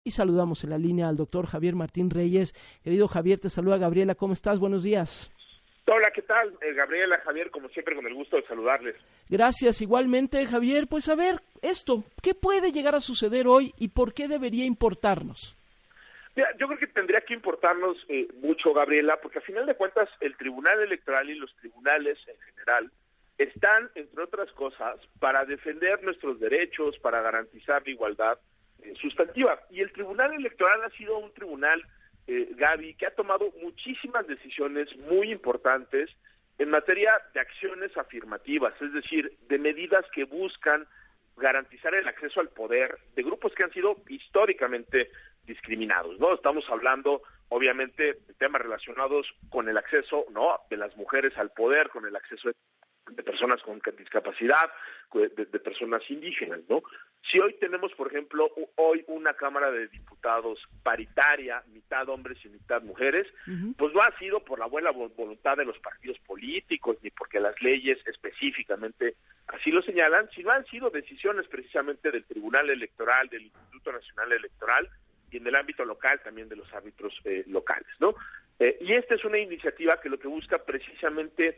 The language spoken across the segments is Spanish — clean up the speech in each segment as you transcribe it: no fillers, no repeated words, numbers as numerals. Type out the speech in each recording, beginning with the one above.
Y saludamos en la línea al doctor Javier Martín Reyes. Querido Javier, te saluda Gabriela. ¿Cómo estás? Buenos días. Hola, ¿qué tal? Gabriela, Javier, como siempre, con el gusto de saludarles. Gracias, igualmente, Javier. Pues a ver, ¿qué puede llegar a suceder hoy y por qué debería importarnos? Mira, yo creo que tendría que importarnos mucho, Gabriela, porque a final de cuentas el Tribunal Electoral y los tribunales en general están, entre otras cosas, para defender nuestros derechos, para garantizar la igualdad sustantiva. Y el Tribunal Electoral ha sido un tribunal, Gaby, que ha tomado muchísimas decisiones muy importantes en materia de acciones afirmativas, es decir, de medidas que buscan garantizar el acceso al poder de grupos que han sido históricamente discriminados, ¿no? Estamos hablando, obviamente, de temas relacionados con el acceso, ¿no?, de las mujeres al poder, con el acceso de personas con discapacidad, de personas indígenas, ¿no? Si hoy tenemos, por ejemplo, una Cámara de Diputados paritaria, mitad hombres y mitad mujeres, pues no ha sido por la buena voluntad de los partidos políticos, ni porque las leyes específicamente así lo señalan, sino han sido decisiones precisamente del Tribunal Electoral, del Instituto Nacional Electoral, y en el ámbito local también de los árbitros locales, ¿no? Y esta es una iniciativa que lo que busca precisamente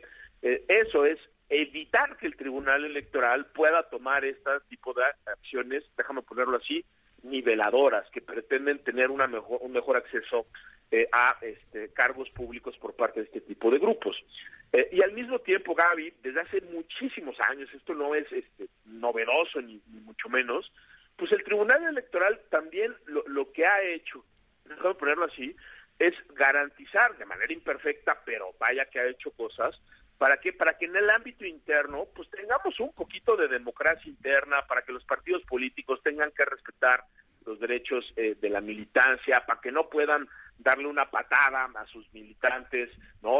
eso es evitar que el Tribunal Electoral pueda tomar este tipo de acciones, déjame ponerlo así, niveladoras, que pretenden tener un mejor acceso a cargos públicos por parte de este tipo de grupos. Y al mismo tiempo, Gaby, desde hace muchísimos años, esto no es novedoso ni mucho menos, pues el Tribunal Electoral también lo que ha hecho, déjame ponerlo así, es garantizar de manera imperfecta, pero vaya que ha hecho cosas, ¿para qué? Para que en el ámbito interno pues tengamos un poquito de democracia interna, para que los partidos políticos tengan que respetar los derechos de la militancia, para que no puedan darle una patada a sus militantes, ¿no?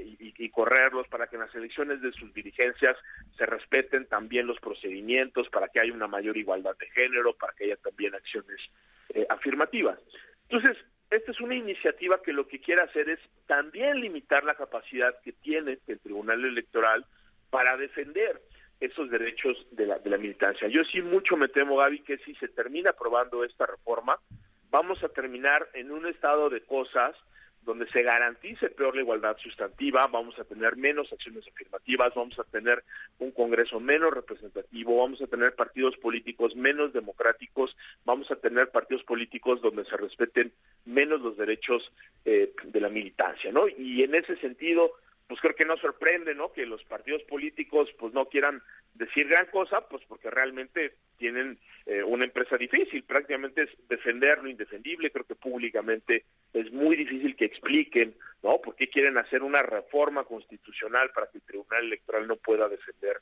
Y correrlos, para que en las elecciones de sus dirigencias se respeten también los procedimientos, para que haya una mayor igualdad de género, para que haya también acciones afirmativas. Entonces, esta es una iniciativa que lo que quiere hacer es también limitar la capacidad que tiene el Tribunal Electoral para defender esos derechos de la militancia. Yo sí mucho me temo, Gaby, que si se termina aprobando esta reforma, vamos a terminar en un estado de cosas donde se garantice peor la igualdad sustantiva, vamos a tener menos acciones afirmativas, vamos a tener un Congreso menos representativo, vamos a tener partidos políticos menos democráticos, vamos a tener partidos políticos donde se respeten menos los derechos de la militancia, ¿no? Y en ese sentido, pues creo que no sorprende, ¿no?, que los partidos políticos pues no quieran decir gran cosa, pues porque realmente tienen una empresa difícil, prácticamente es defender lo indefendible. Creo que públicamente es muy difícil que expliquen, ¿no?, por qué quieren hacer una reforma constitucional para que el Tribunal Electoral no pueda defender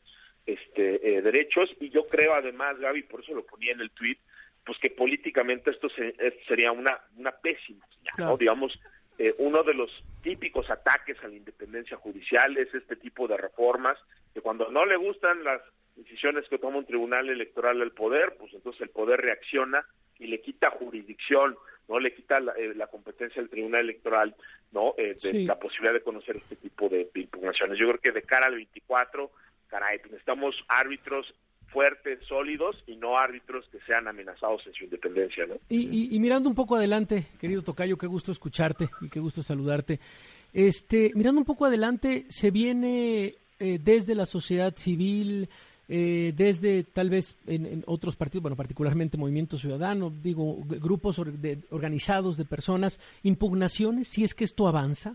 derechos. Y yo creo además, Gaby, por eso lo ponía en el tuit, pues que políticamente esto sería una pésima señal, ¿no? Digamos, uno de los típicos ataques a la independencia judicial es este tipo de reformas, que cuando no le gustan las decisiones que toma un tribunal electoral al poder, pues entonces el poder reacciona y le quita jurisdicción, no le quita la competencia del tribunal electoral, no la posibilidad de conocer este tipo de impugnaciones. Yo creo que de cara al 24, caray, necesitamos árbitros fuertes, sólidos, y no árbitros que sean amenazados en su independencia, ¿no? Y mirando un poco adelante, querido tocayo, qué gusto escucharte y qué gusto saludarte. Mirando un poco adelante, se viene desde la sociedad civil, desde tal vez en otros partidos, bueno, particularmente Movimiento Ciudadano, digo, grupos organizados de personas, impugnaciones, si es que esto avanza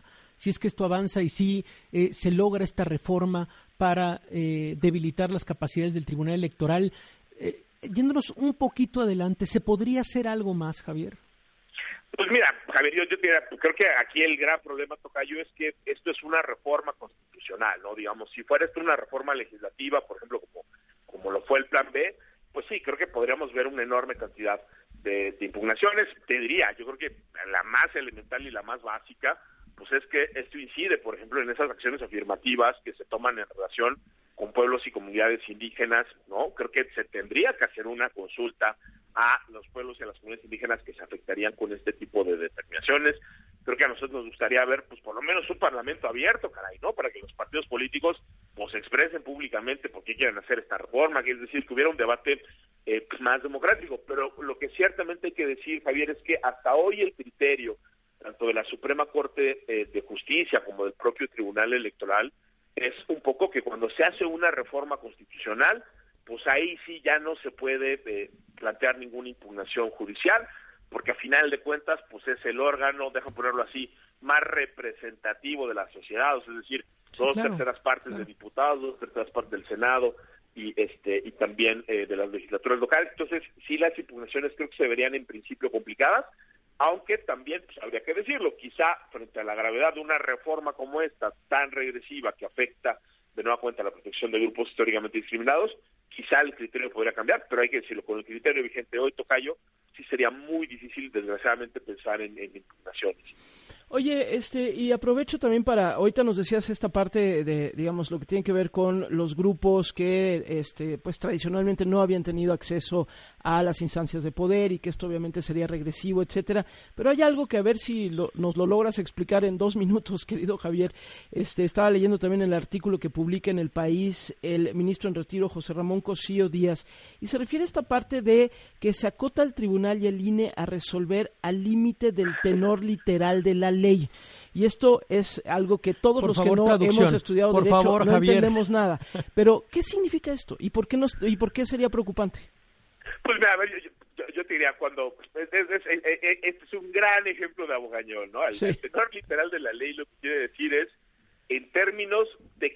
y si se logra esta reforma para debilitar las capacidades del Tribunal Electoral. Yéndonos un poquito adelante, ¿se podría hacer algo más, Javier? Pues mira, Javier, yo creo que aquí el gran problema, tocayo, es que esto es una reforma constitucional, ¿no? Digamos, si fuera esto una reforma legislativa, por ejemplo, como lo fue el Plan B, pues sí, creo que podríamos ver una enorme cantidad de impugnaciones. Te diría, yo creo que la más elemental y la más básica, pues es que esto incide, por ejemplo, en esas acciones afirmativas que se toman en relación con pueblos y comunidades indígenas, ¿no? Creo que se tendría que hacer una consulta a los pueblos y a las comunidades indígenas que se afectarían con este tipo de determinaciones. Creo que a nosotros nos gustaría ver, pues por lo menos un parlamento abierto, caray, ¿no? Para que los partidos políticos pues expresen públicamente por qué quieren hacer esta reforma, que es decir, que hubiera un debate más democrático. Pero lo que ciertamente hay que decir, Javier, es que hasta hoy el criterio tanto de la Suprema Corte de Justicia como del propio Tribunal Electoral es un poco que cuando se hace una reforma constitucional, pues ahí sí ya no se puede plantear ninguna impugnación judicial, porque a final de cuentas pues es el órgano, déjame ponerlo así, más representativo de la sociedad, es decir, dos terceras partes de diputados, 2/3 partes del Senado y también de las legislaturas locales. Entonces sí, las impugnaciones creo que se verían en principio complicadas, aunque también pues, habría que decirlo, quizá frente a la gravedad de una reforma como esta, tan regresiva que afecta de nueva cuenta la protección de grupos históricamente discriminados, quizá el criterio podría cambiar, pero hay que decirlo, con el criterio vigente hoy, Tocayo, sí sería muy difícil, desgraciadamente, pensar en impugnaciones. Oye, y aprovecho también para, ahorita nos decías esta parte de, digamos, lo que tiene que ver con los grupos que, pues tradicionalmente no habían tenido acceso a las instancias de poder y que esto obviamente sería regresivo, etcétera. Pero hay algo que a ver si nos lo logras explicar en 2 minutos, querido Javier. Estaba leyendo también el artículo que publica en El País el ministro en retiro, José Ramón Cosío Díaz, y se refiere a esta parte de que se acota el tribunal y el INE a resolver al límite del tenor literal de la ley. Y esto es algo que todos los que no hemos estudiado derecho no entendemos nada. Pero, ¿qué significa esto? ¿Y por qué sería preocupante? Pues mira, a ver, yo te diría, cuando este es un gran ejemplo de abogañón, ¿no? El tenor literal de la ley lo que quiere decir es en términos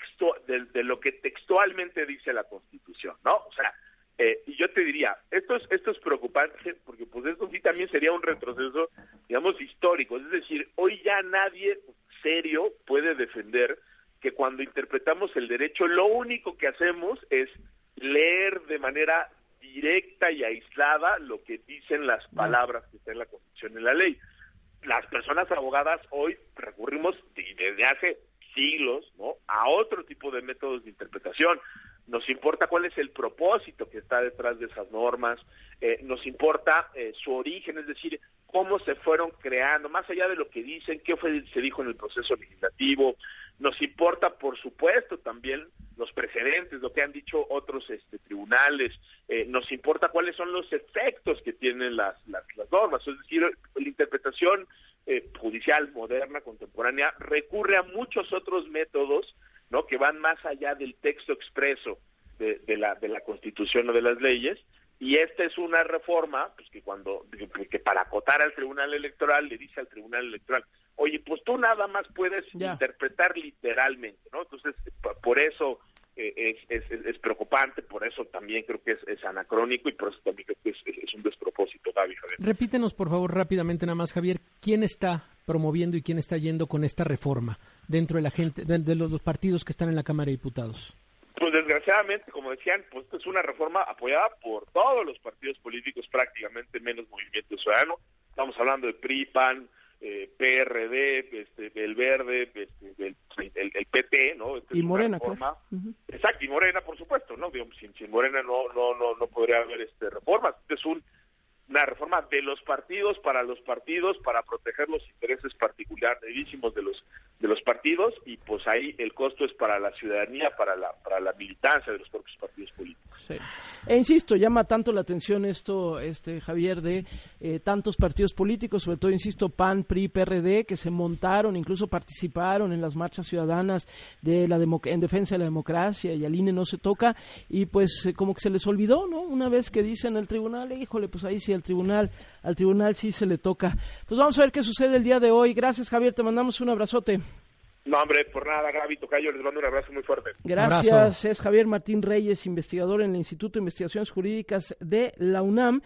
de lo que textualmente dice la Constitución, ¿no? O sea, y yo te diría, esto es preocupante porque pues esto sí también sería un retroceso, digamos, histórico. Es decir, hoy ya nadie serio puede defender que cuando interpretamos el derecho lo único que hacemos es leer de manera directa y aislada lo que dicen las palabras que están en la Constitución y en la ley. Las personas abogadas hoy recurrimos desde hace siglos, ¿no?, a otro tipo de métodos de interpretación. Nos importa cuál es el propósito que está detrás de esas normas, nos importa su origen, es decir, cómo se fueron creando, más allá de lo que dicen, qué se dijo en el proceso legislativo. Nos importa, por supuesto, también los precedentes, lo que han dicho otros tribunales. Nos importa cuáles son los efectos que tienen las normas, es decir, la interpretación judicial moderna, contemporánea, recurre a muchos otros métodos, ¿no?, que van más allá del texto expreso de la Constitución o de las leyes, y esta es una reforma pues que para acotar al Tribunal Electoral le dice al Tribunal Electoral, oye, pues tú nada más puedes interpretar literalmente, ¿no? Entonces, por eso es preocupante, por eso también creo que es anacrónico y por eso también creo que es un despropósito, Javier. Repítenos, por favor, rápidamente nada más, Javier, ¿quién está promoviendo y quién está yendo con esta reforma dentro de la gente, de los partidos que están en la Cámara de Diputados? Pues desgraciadamente, como decían, pues esto es una reforma apoyada por todos los partidos políticos, prácticamente menos Movimiento Ciudadano. Estamos hablando de PRI, PAN, PRD, del Verde, el PT, ¿no? Y Morena, claro. Exacto, y Morena, por supuesto, ¿no? Digamos, sin Morena no podría haber reformas. Es una reforma de los partidos, para proteger los intereses particularísimos de los partidos, y pues ahí el costo es para la ciudadanía, para la militancia de los propios partidos políticos. Sí. Insisto, llama tanto la atención esto, Javier, de tantos partidos políticos, sobre todo, insisto, PAN, PRI, PRD, que se montaron, incluso participaron en las marchas ciudadanas en defensa de la democracia, y al INE no se toca, y pues como que se les olvidó, ¿no? Una vez que dicen el tribunal, híjole, pues ahí sí al tribunal sí se le toca. Pues vamos a ver qué sucede el día de hoy. Gracias, Javier, te mandamos un abrazote. No, hombre, por nada, Gaby, Tocayo, les mando un abrazo muy fuerte. Gracias, es Javier Martín Reyes, investigador en el Instituto de Investigaciones Jurídicas de la UNAM.